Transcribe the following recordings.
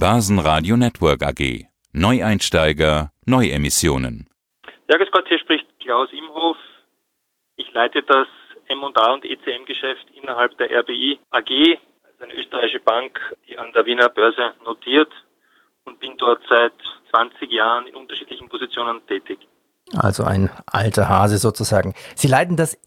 Börsenradio Network AG. Neueinsteiger, Neuemissionen. Ja, grüß Gott, hier spricht Klaus Imhof. Ich leite das M&A und ECM-Geschäft innerhalb der RBI AG, also eine österreichische Bank, die an der Wiener Börse notiert, und bin dort seit 20 Jahren in unterschiedlichen Positionen tätig. Also ein alter Hase sozusagen. Sie leiten das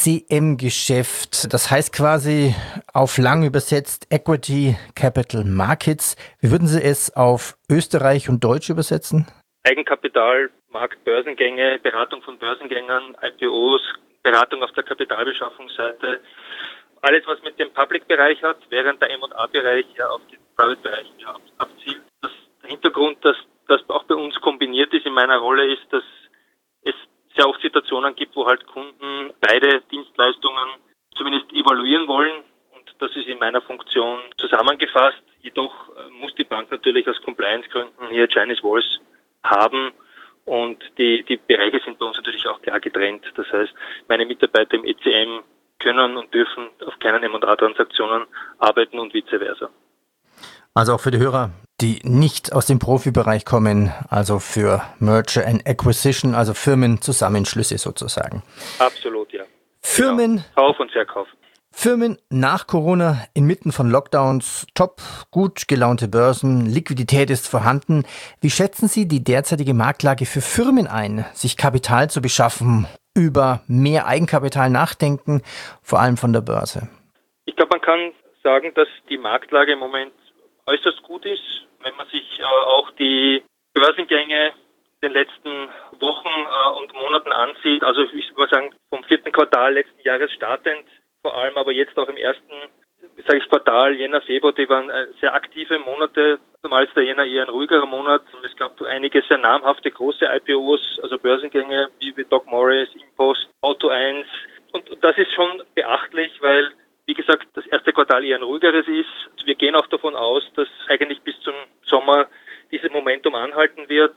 ECM-Geschäft, das heißt quasi auf lang übersetzt Equity Capital Markets. Wie würden Sie es auf Österreich und Deutsch übersetzen? Eigenkapital, Markt, Börsengänge, Beratung von Börsengängern, IPOs, Beratung auf der Kapitalbeschaffungsseite. Alles, was mit dem Public-Bereich hat, während der M&A-Bereich ja auf den Private-Bereich abzielt. Der Hintergrund, dass das auch bei uns kombiniert ist in meiner Rolle, ist, dass es sehr oft Situationen gibt, wo halt Kunden beide Dienstleistungen zumindest evaluieren wollen, und das ist in meiner Funktion zusammengefasst. Jedoch muss die Bank natürlich aus Compliance-Gründen hier Chinese Walls haben, und die Bereiche sind bei uns natürlich auch klar getrennt. Das heißt, meine Mitarbeiter im ECM können und dürfen auf keinen M&A-Transaktionen arbeiten und vice versa. Also auch für die Hörer, die nicht aus dem Profibereich kommen, also für Merger and Acquisition, also Firmenzusammenschlüsse sozusagen. Absolut, ja. Firmen, genau. Kauf und Verkauf. Firmen nach Corona, inmitten von Lockdowns, top, gut gelaunte Börsen, Liquidität ist vorhanden. Wie schätzen Sie die derzeitige Marktlage für Firmen ein, sich Kapital zu beschaffen, über mehr Eigenkapital nachdenken, vor allem von der Börse? Ich glaube, man kann sagen, dass die Marktlage im Moment äußerst gut ist, wenn man sich auch die Börsengänge in den letzten Wochen und Monaten ansieht. Also ich würde mal sagen, vom 4. Quartal letzten Jahres startend, vor allem aber jetzt auch im ersten, Quartal, Jänner, Februar, die waren sehr aktive Monate. Normal ist der Jänner eher ein ruhigerer Monat. Und es gab einige sehr namhafte große IPOs, also Börsengänge wie Doc Morris, Impost, Auto 1. Und das ist schon beachtlich, weil, wie gesagt, das erste Quartal eher ein ruhigeres ist. Wir gehen auch davon aus, dass eigentlich bis zum Sommer dieses Momentum anhalten wird.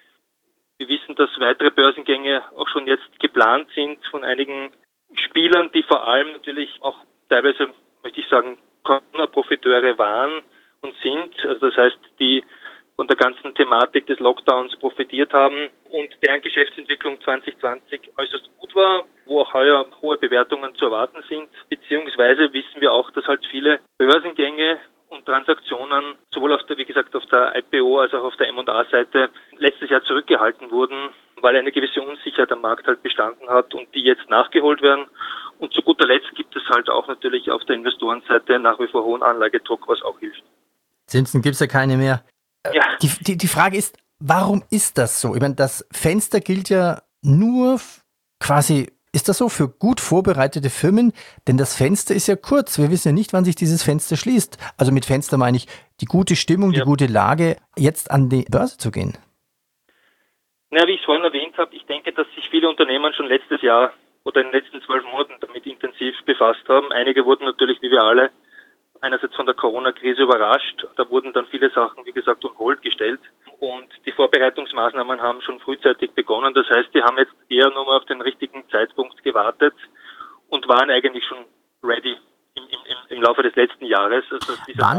Wir wissen, dass weitere Börsengänge auch schon jetzt geplant sind von einigen Spielern, die vor allem natürlich auch teilweise, möchte ich sagen, Corona-Profiteure waren und sind. Also das heißt, die von der ganzen Thematik des Lockdowns profitiert haben und deren Geschäftsentwicklung 2020 äußerst gut war, wo auch heuer hohe Bewertungen zu erwarten sind. Beziehungsweise wissen wir auch, dass halt viele Börsengänge und Transaktionen sowohl auf der, wie gesagt, auf der IPO als auch auf der M&A-Seite letztes Jahr zurückgehalten wurden, weil eine gewisse Unsicherheit am Markt halt bestanden hat und die jetzt nachgeholt werden. Und zu guter Letzt gibt es halt auch natürlich auf der Investorenseite nach wie vor hohen Anlagedruck, was auch hilft. Zinsen gibt es ja keine mehr. Ja. Die Frage ist, warum ist das so? Ich meine, das Fenster gilt ja nur quasi, ist das so für gut vorbereitete Firmen? Denn das Fenster ist ja kurz. Wir wissen ja nicht, wann sich dieses Fenster schließt. Also mit Fenster meine ich die gute Stimmung, die gute Lage, jetzt an die Börse zu gehen. Na, wie ich es vorhin erwähnt habe, ich denke, dass sich viele Unternehmen schon letztes Jahr oder in den letzten 12 Monaten damit intensiv befasst haben. Einige wurden natürlich, wie wir alle, einerseits von der Corona-Krise überrascht. Da wurden dann viele Sachen, wie gesagt, on hold gestellt. Und die Vorbereitungsmaßnahmen haben schon frühzeitig begonnen. Das heißt, die haben jetzt eher nur mal auf den richtigen Zeitpunkt gewartet und waren eigentlich schon ready im Laufe des letzten Jahres. Also waren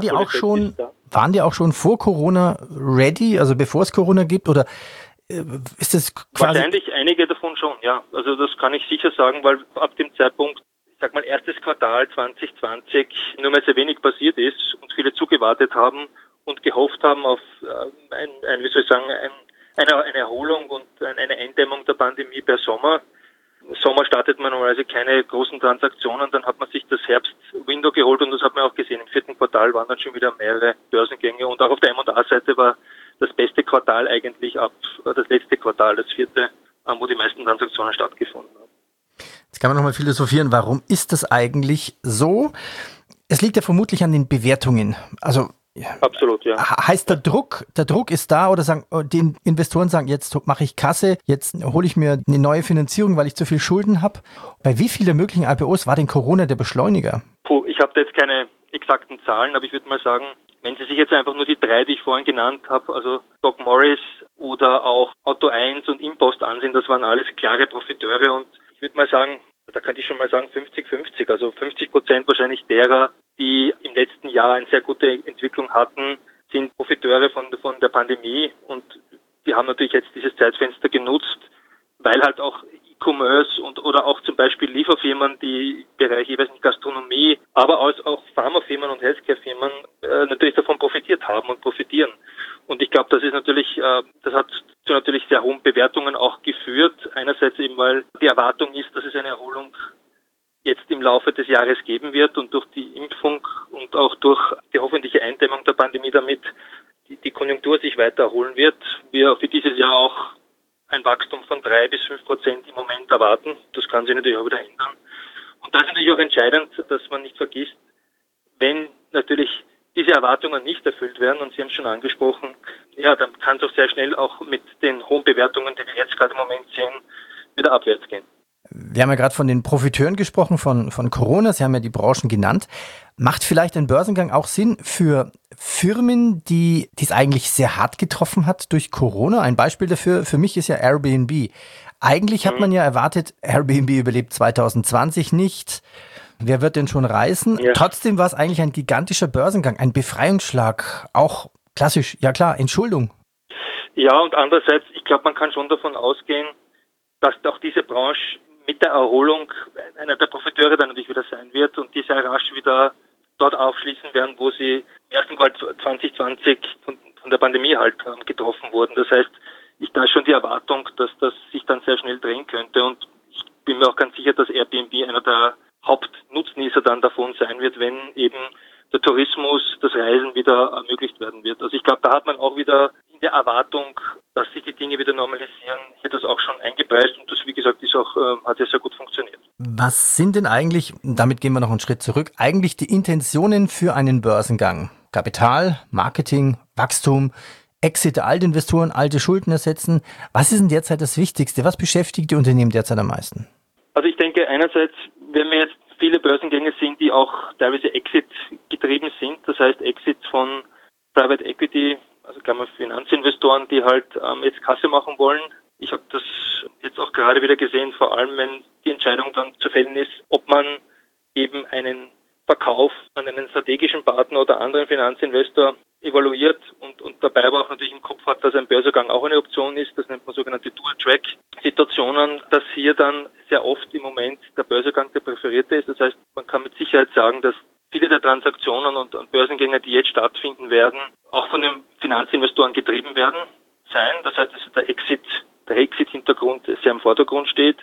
die auch schon vor Corona ready, also bevor es Corona gibt, oder ist das quasi... Wahrscheinlich einige davon schon, ja. Also das kann ich sicher sagen, weil ab dem Zeitpunkt, ich sag mal, erstes Quartal 2020 nur mehr sehr wenig passiert ist und viele zugewartet haben und gehofft haben auf eine Erholung und eine Eindämmung der Pandemie per Sommer. Im Sommer startet man normalerweise keine großen Transaktionen, dann hat man sich das Herbst-Window geholt und das hat man auch gesehen. Im 4. Quartal waren dann schon wieder mehrere Börsengänge und auch auf der M&A-Seite war das beste Quartal eigentlich das letzte Quartal, das 4., wo die meisten Transaktionen stattgefunden haben. Jetzt kann man nochmal philosophieren, warum ist das eigentlich so? Es liegt ja vermutlich an den Bewertungen. Also absolut, ja. Heißt der Druck ist da, oder sagen die Investoren sagen, jetzt mache ich Kasse, jetzt hole ich mir eine neue Finanzierung, weil ich zu viel Schulden habe. Bei wie vielen möglichen IPOs war denn Corona der Beschleuniger? Ich habe da jetzt keine exakten Zahlen, aber ich würde mal sagen, wenn Sie sich jetzt einfach nur die 3, die ich vorhin genannt habe, also Doc Morris oder auch Auto 1 und Impost ansehen, das waren alles klare Profiteure, und ich würde mal sagen, da könnte ich schon mal sagen 50-50, also 50% wahrscheinlich derer, die im letzten Jahr eine sehr gute Entwicklung hatten, sind Profiteure von der Pandemie und die haben natürlich jetzt dieses Zeitfenster genutzt, weil halt auch E-Commerce oder auch zum Beispiel Lieferfirmen, die Bereiche, ich weiß nicht, Gastronomie, aber auch Pharmafirmen und Healthcare-Firmen natürlich davon profitiert haben und profitieren. Und ich glaube, das ist natürlich, das hat zu natürlich sehr hohen Bewertungen auch geführt. Einerseits eben, weil die Erwartung ist, dass es eine Erholung jetzt im Laufe des Jahres geben wird und durch die Impfung und auch durch die hoffentliche Eindämmung der Pandemie damit die Konjunktur sich weiter erholen wird. Wir für dieses Jahr auch ein Wachstum von 3-5% im Moment erwarten. Das kann sich natürlich auch wieder ändern. Und da ist natürlich auch entscheidend, dass man nicht vergisst, wenn natürlich diese Erwartungen nicht erfüllt werden, und Sie haben es schon angesprochen, ja, dann kann es auch sehr schnell auch mit den hohen Bewertungen, die wir jetzt gerade im Moment sehen, wieder abwärts gehen. Wir haben ja gerade von den Profiteuren gesprochen, von Corona. Sie haben ja die Branchen genannt. Macht vielleicht ein Börsengang auch Sinn für Firmen, die es eigentlich sehr hart getroffen hat durch Corona? Ein Beispiel dafür für mich ist ja Airbnb. Eigentlich hat man ja erwartet, Airbnb überlebt 2020 nicht. Wer wird denn schon reisen? Ja. Trotzdem war es eigentlich ein gigantischer Börsengang, ein Befreiungsschlag. Auch klassisch, ja klar, Entschuldung. Ja, und andererseits, ich glaube, man kann schon davon ausgehen, dass auch diese Branche mit der Erholung einer der Profiteure dann natürlich wieder sein wird und die sehr rasch wieder dort aufschließen werden, wo sie im ersten Quartal 2020 von der Pandemie halt getroffen wurden. Das heißt, da ist schon die Erwartung, dass das sich dann sehr schnell drehen könnte und ich bin mir auch ganz sicher, dass Airbnb einer der Hauptnutznießer dann davon sein wird, wenn eben der Tourismus, das Reisen wieder ermöglicht werden wird. Also ich glaube, da hat man auch wieder in der Erwartung, dass sich die Dinge wieder normalisieren, hier das auch schon eingepreist und das, wie gesagt, hat ja sehr gut funktioniert. Was sind denn eigentlich, damit gehen wir noch einen Schritt zurück, eigentlich die Intentionen für einen Börsengang? Kapital, Marketing, Wachstum, Exit der Altinvestoren, alte Schulden ersetzen. Was ist denn derzeit das Wichtigste? Was beschäftigt die Unternehmen derzeit am meisten? Also ich denke einerseits, wenn wir jetzt viele Börsengänge sind, die auch teilweise Exit getrieben sind, das heißt Exit von Private Equity, also Finanzinvestoren, die halt jetzt Kasse machen wollen. Ich habe das jetzt auch gerade wieder gesehen, vor allem wenn die Entscheidung dann zu fällen ist, ob man eben einen Verkauf an einen strategischen Partner oder anderen Finanzinvestor evaluiert und dabei aber auch natürlich im Kopf hat, dass ein Börsengang auch eine Option ist. Das nennt man sogenannte Dual-Track-Situationen, dass hier dann sehr oft im Moment der Börsengang der präferierte ist. Das heißt, man kann mit Sicherheit sagen, dass viele der Transaktionen und Börsengänge, die jetzt stattfinden werden, auch von den Finanzinvestoren getrieben werden sein. Das heißt, dass der Exit-Hintergrund sehr im Vordergrund steht.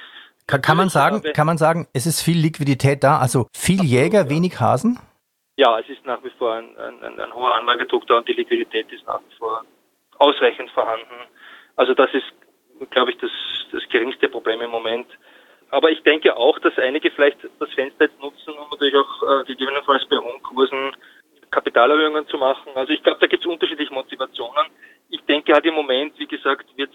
Kann man sagen, es ist viel Liquidität da, also viel Jäger, wenig Hasen? Ja, es ist nach wie vor ein hoher Anlagedruck da und die Liquidität ist nach wie vor ausreichend vorhanden. Also das ist, glaube ich, das geringste Problem im Moment. Aber ich denke auch, dass einige vielleicht das Fenster jetzt nutzen, um natürlich auch gegebenenfalls bei hohen Kursen Kapitalerhöhungen zu machen. Also ich glaube, da gibt es unterschiedliche Motivationen. Ich denke halt im Moment, wie gesagt, wird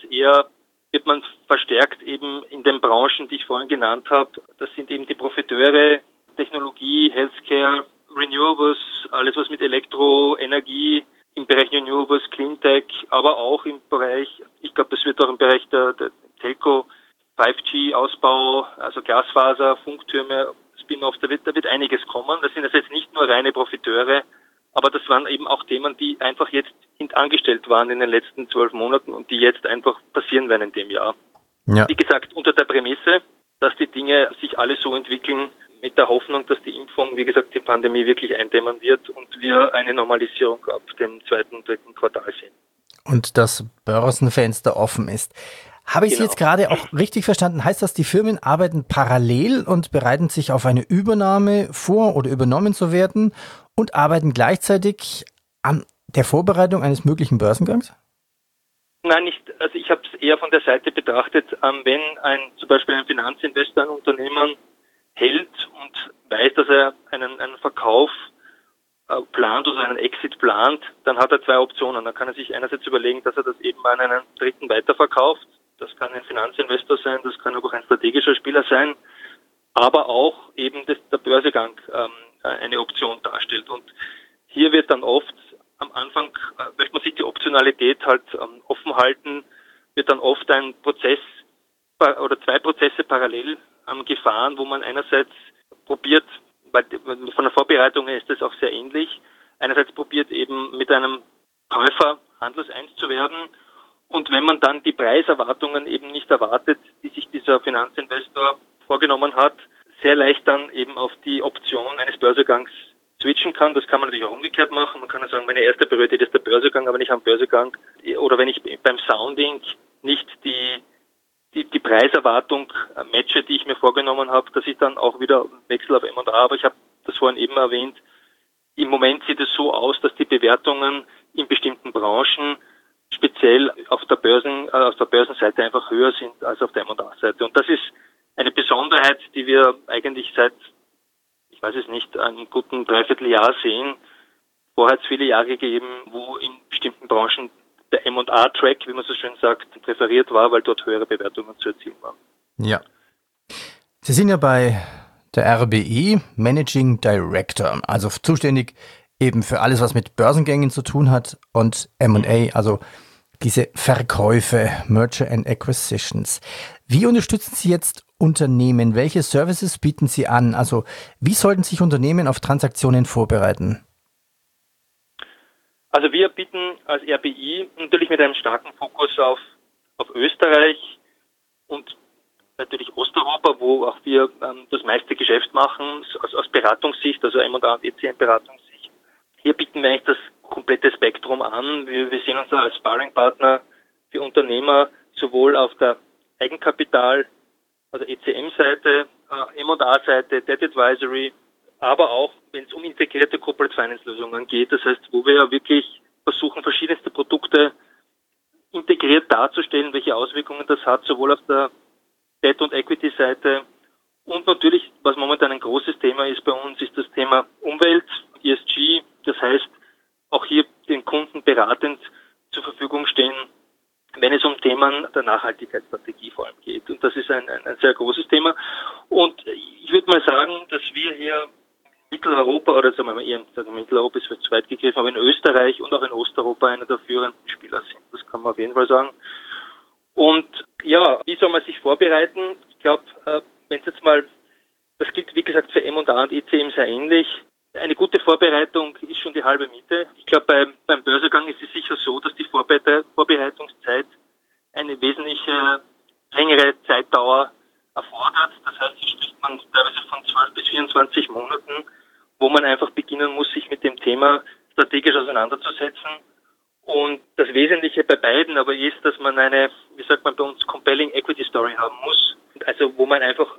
man verstärkt eben in den Branchen, die ich vorhin genannt habe. Das sind eben die Profiteure, Technologie, Healthcare, Renewables, alles was mit Elektroenergie im Bereich Renewables, Cleantech, aber auch im Bereich, ich glaube, das wird auch im Bereich der Telco, 5G-Ausbau, also Glasfaser, Funktürme, Spin-off, da wird einiges kommen. Das sind also jetzt nicht nur reine Profiteure, aber das waren eben auch Themen, die einfach jetzt hintangestellt waren in den letzten 12 Monaten und die jetzt einfach passieren werden in dem Jahr. Ja. Wie gesagt, unter der Prämisse, dass die Dinge sich alle so entwickeln, mit der Hoffnung, dass die Impfung, wie gesagt, die Pandemie wirklich eindämmen wird und wir eine Normalisierung ab dem 2. und 3. Quartal sehen. Und das Börsenfenster offen ist. Habe ich Sie jetzt gerade auch richtig verstanden? Heißt das, die Firmen arbeiten parallel und bereiten sich auf eine Übernahme vor oder übernommen zu werden und arbeiten gleichzeitig an der Vorbereitung eines möglichen Börsengangs? Nein, nicht. Also ich habe es eher von der Seite betrachtet, wenn zum Beispiel ein Finanzinvestor ein Unternehmen hält und weiß, dass er einen Verkauf plant oder einen Exit plant, dann hat er zwei Optionen. Dann kann er sich einerseits überlegen, dass er das eben an einen Dritten weiterverkauft. Das kann ein Finanzinvestor sein, das kann aber auch ein strategischer Spieler sein, aber auch eben der Börsengang eine Option darstellt. Und hier wird dann oft am Anfang, möchte man sich die Optionalität halt offen halten, wird dann oft ein Prozess oder zwei Prozesse parallel gefahren, wo man einerseits probiert, weil von der Vorbereitung her ist das auch sehr ähnlich, einerseits probiert eben mit einem Käufer Handels 1 zu werden. Und wenn man dann die Preiserwartungen eben nicht erwartet, die sich dieser Finanzinvestor vorgenommen hat, sehr leicht dann eben auf die Option eines Börsegangs switchen kann. Das kann man natürlich auch umgekehrt machen. Man kann ja sagen, meine erste Priorität ist der Börsegang, aber nicht am Börsegang. Oder wenn ich beim Sounding nicht die Preiserwartung matche, die ich mir vorgenommen habe, dass ich dann auch wieder wechsle auf M&A. Aber ich habe das vorhin eben erwähnt, im Moment sieht es so aus, dass die Bewertungen in bestimmten Branchen speziell auf der Börsenseite einfach höher sind als auf der M&A-Seite. Und das ist eine Besonderheit, die wir eigentlich seit, ich weiß es nicht, einem guten Dreivierteljahr sehen. Vorher hat es viele Jahre gegeben, wo in bestimmten Branchen der M&A-Track, wie man so schön sagt, präferiert war, weil dort höhere Bewertungen zu erzielen waren. Ja. Sie sind ja bei der RBI Managing Director, also zuständig eben für alles, was mit Börsengängen zu tun hat und M&A, also diese Verkäufe, Merger and Acquisitions. Wie unterstützen Sie jetzt Unternehmen? Welche Services bieten Sie an? Also wie sollten sich Unternehmen auf Transaktionen vorbereiten? Also wir bieten als RBI natürlich mit einem starken Fokus auf Österreich und natürlich Osteuropa, wo auch wir das meiste Geschäft machen, aus Beratungssicht, also M&A und ECM-Beratungssicht. Hier bieten wir eigentlich das komplette Spektrum an. Wir sehen uns als Sparringpartner für Unternehmer sowohl auf der Eigenkapital, also ECM-Seite, M&A-Seite, Debt Advisory, aber auch, wenn es um integrierte Corporate Finance-Lösungen geht. Das heißt, wo wir ja wirklich versuchen, verschiedenste Produkte integriert darzustellen, welche Auswirkungen das hat, sowohl auf der Debt- und Equity-Seite. Und natürlich, was momentan ein großes Thema ist bei uns, ist das Thema Umwelt, ESG. Das heißt, auch hier den Kunden beratend zur Verfügung stehen, wenn es um Themen der Nachhaltigkeitsstrategie vor allem geht. Und das ist ein sehr großes Thema. Und ich würde mal sagen, dass wir hier Mitteleuropa, oder sagen wir mal eher, Mitteleuropa ist zu weit gegriffen, aber in Österreich und auch in Osteuropa einer der führenden Spieler sind. Das kann man auf jeden Fall sagen. Und ja, wie soll man sich vorbereiten? Ich glaube, wenn es jetzt mal, das gilt wie gesagt für M&A und ECM sehr ähnlich. Eine gute Vorbereitung ist schon die halbe Miete. Ich glaube, beim Börsegang ist es sicher so, dass die Vorbereitungszeit eine wesentliche längere Zeitdauer erfordert. Das heißt, hier spricht man teilweise von 12 bis 24 Monaten, wo man einfach beginnen muss, sich mit dem Thema strategisch auseinanderzusetzen. Und das Wesentliche bei beiden aber ist, dass man eine, wie sagt man bei uns, compelling Equity Story haben muss. Also wo man einfach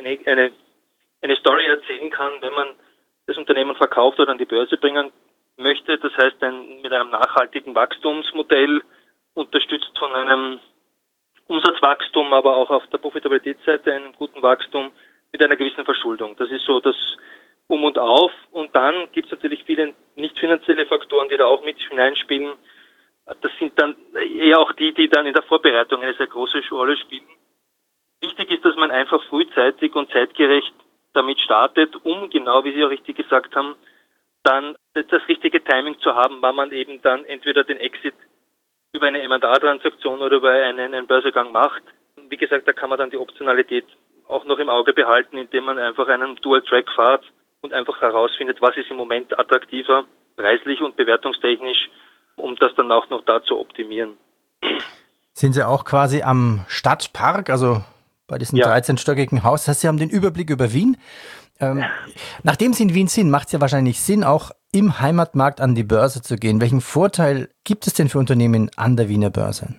eine Story erzählen kann, wenn man das Unternehmen verkauft oder an die Börse bringen möchte. Das heißt, mit einem nachhaltigen Wachstumsmodell, unterstützt von einem Umsatzwachstum, aber auch auf der Profitabilitätsseite einem guten Wachstum mit einer gewissen Verschuldung. Das ist so das Um und Auf. Und dann gibt es natürlich viele nicht finanzielle Faktoren, die da auch mit hineinspielen. Das sind dann eher auch die dann in der Vorbereitung eine sehr große Rolle spielen. Wichtig ist, dass man einfach frühzeitig und zeitgerecht damit startet, um genau, wie Sie auch richtig gesagt haben, dann das richtige Timing zu haben, wann man eben dann entweder den Exit über eine M&A-Transaktion oder über einen Börsegang macht. Wie gesagt, da kann man dann die Optionalität auch noch im Auge behalten, indem man einfach einen Dual-Track fährt und einfach herausfindet, was ist im Moment attraktiver, preislich und bewertungstechnisch, um das dann auch noch da zu optimieren. Sind Sie auch quasi am Stadtpark, also bei diesem 13-stöckigen Haus? Das heißt, Sie haben den Überblick über Wien. Nachdem Sie in Wien sind, macht es ja wahrscheinlich Sinn, auch im Heimatmarkt an die Börse zu gehen. Welchen Vorteil gibt es denn für Unternehmen an der Wiener Börse?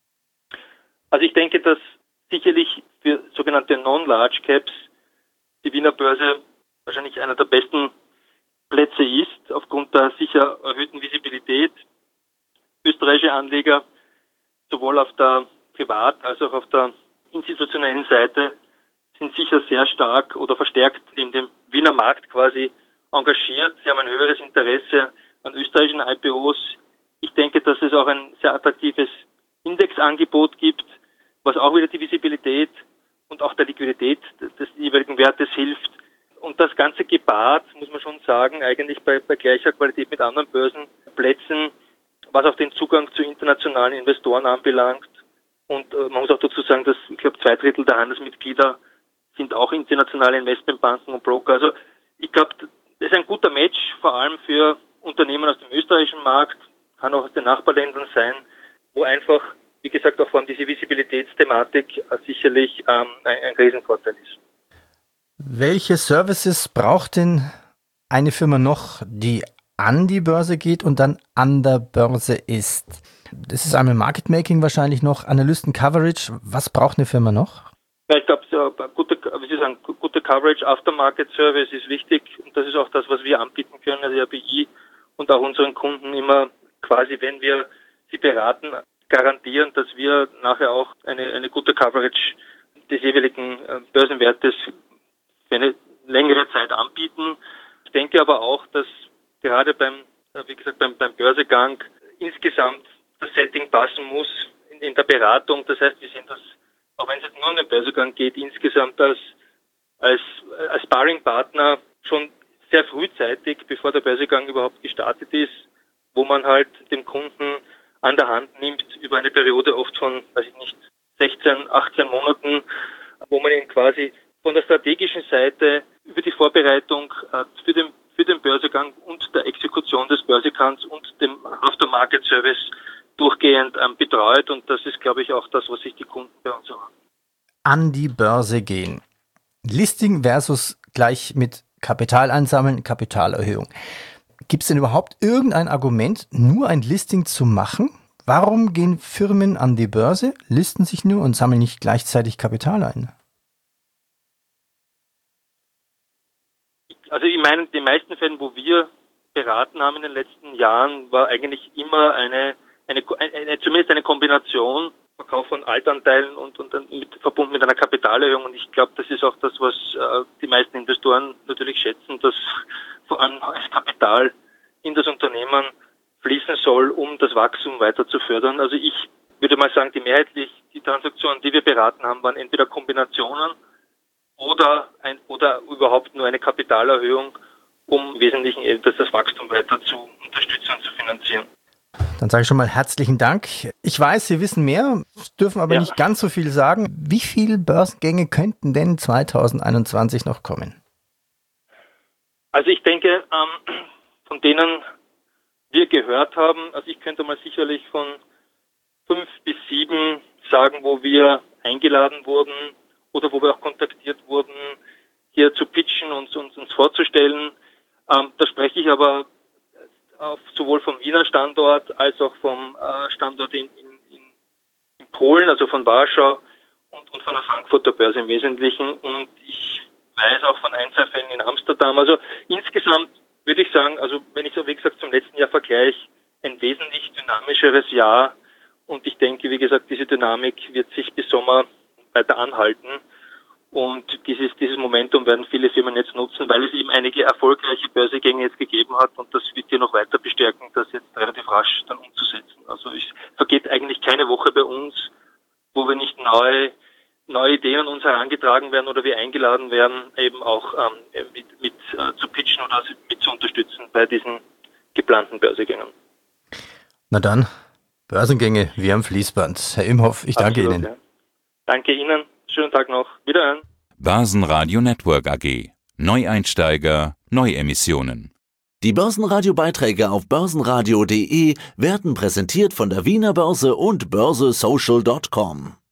Also ich denke, dass sicherlich für sogenannte Non-Large Caps die Wiener Börse wahrscheinlich einer der besten Plätze ist, aufgrund der sicher erhöhten Visibilität. Österreichische Anleger sowohl auf der Privat- als auch auf der institutionellen Seite sind sicher sehr stark oder verstärkt in dem Wiener Markt quasi engagiert. Sie haben ein höheres Interesse an österreichischen IPOs. Ich denke, dass es auch ein sehr attraktives Indexangebot gibt, was auch wieder die Visibilität und auch der Liquidität des jeweiligen Wertes hilft. Und das Ganze gepaart, muss man schon sagen, eigentlich bei gleicher Qualität mit anderen Börsenplätzen, was auch den Zugang zu internationalen Investoren anbelangt. Und man muss auch dazu sagen, dass, ich glaube, 2/3 der Handelsmitglieder sind auch internationale Investmentbanken und Broker. Also ich glaube, das ist ein guter Match, vor allem für Unternehmen aus dem österreichischen Markt, kann auch aus den Nachbarländern sein, wo einfach, wie gesagt, auch vor allem diese Visibilitätsthematik sicherlich ein Riesenvorteil ist. Welche Services braucht denn eine Firma noch, die an die Börse geht und dann an der Börse ist? Das ist einmal Market Making wahrscheinlich noch, Analysten Coverage. Was braucht eine Firma noch? Ja, ich glaube, gute Coverage, Aftermarket Service ist wichtig und das ist auch das, was wir anbieten können, also RBI und auch unseren Kunden immer quasi, wenn wir sie beraten, garantieren, dass wir nachher auch eine gute Coverage des jeweiligen Börsenwertes für eine längere Zeit anbieten. Ich denke aber auch, dass gerade beim Börsegang insgesamt das Setting passen muss in der Beratung. Das heißt, wir sehen das, auch wenn es jetzt nur um den Börsegang geht, insgesamt als Sparringpartner schon sehr frühzeitig, bevor der Börsegang überhaupt gestartet ist, wo man halt den Kunden an der Hand nimmt über eine Periode oft von, 16, 18 Monaten, wo man ihn quasi von der strategischen Seite über die Vorbereitung für den Börsegang und der Exekution des Börsegangs und dem Aftermarket-Service durchgehend betreut. Und das ist, glaube ich, auch das, was sich die Kunden bei uns erwarten. An die Börse gehen. Listing versus gleich mit Kapital einsammeln, Kapitalerhöhung. Gibt es denn überhaupt irgendein Argument, nur ein Listing zu machen? Warum gehen Firmen an die Börse, listen sich nur und sammeln nicht gleichzeitig Kapital ein? Also ich meine, in den meisten Fällen, wo wir beraten haben in den letzten Jahren, war eigentlich immer zumindest eine Kombination, Verkauf von Altanteilen und dann verbunden mit einer Kapitalerhöhung. Und ich glaube, das ist auch das, was die meisten Investoren natürlich schätzen, dass vor allem das Kapital in das Unternehmen fließen soll, um das Wachstum weiter zu fördern. Also ich würde mal sagen, die Transaktionen, die wir beraten haben, waren entweder Kombinationen oder überhaupt nur eine Kapitalerhöhung, um im Wesentlichen das Wachstum weiter zu unterstützen und zu finanzieren. Dann sage ich schon mal herzlichen Dank. Ich weiß, Sie wissen mehr, dürfen aber nicht ganz so viel sagen. Wie viele Börsengänge könnten denn 2021 noch kommen? Also ich denke, von denen wir gehört haben, also ich könnte mal sicherlich von 5 bis 7 sagen, wo wir eingeladen wurden oder wo wir auch kontaktiert wurden, hier zu pitchen und uns vorzustellen. Da spreche ich aber sowohl vom Wiener Standort als auch vom Standort in Polen, also von Warschau und von der Frankfurter Börse im Wesentlichen. Und ich weiß auch von ein, zwei Fällen in Amsterdam. Also insgesamt würde ich sagen, also wenn ich so wie gesagt zum letzten Jahr vergleiche, ein wesentlich dynamischeres Jahr. Und ich denke, wie gesagt, diese Dynamik wird sich bis Sommer weiter anhalten. Und dieses Momentum werden viele Firmen jetzt nutzen, weil es eben einige erfolgreiche Börsegänge jetzt gegeben hat und das wird hier noch weiter bestärken, das jetzt relativ rasch dann umzusetzen. Also es vergeht eigentlich keine Woche bei uns, wo wir nicht neue Ideen an uns herangetragen werden oder wir eingeladen werden, eben auch mit zu pitchen oder mit zu unterstützen bei diesen geplanten Börsegängen. Na dann, Börsengänge wie am Fließband. Herr Imhoff, ich danke Ihnen. Ja. Danke Ihnen. Schönen Tag noch. Wiederhören. Börsenradio Network AG. Neueinsteiger, Neuemissionen. Die Börsenradio-Beiträge auf börsenradio.de werden präsentiert von der Wiener Börse und börsesocial.com.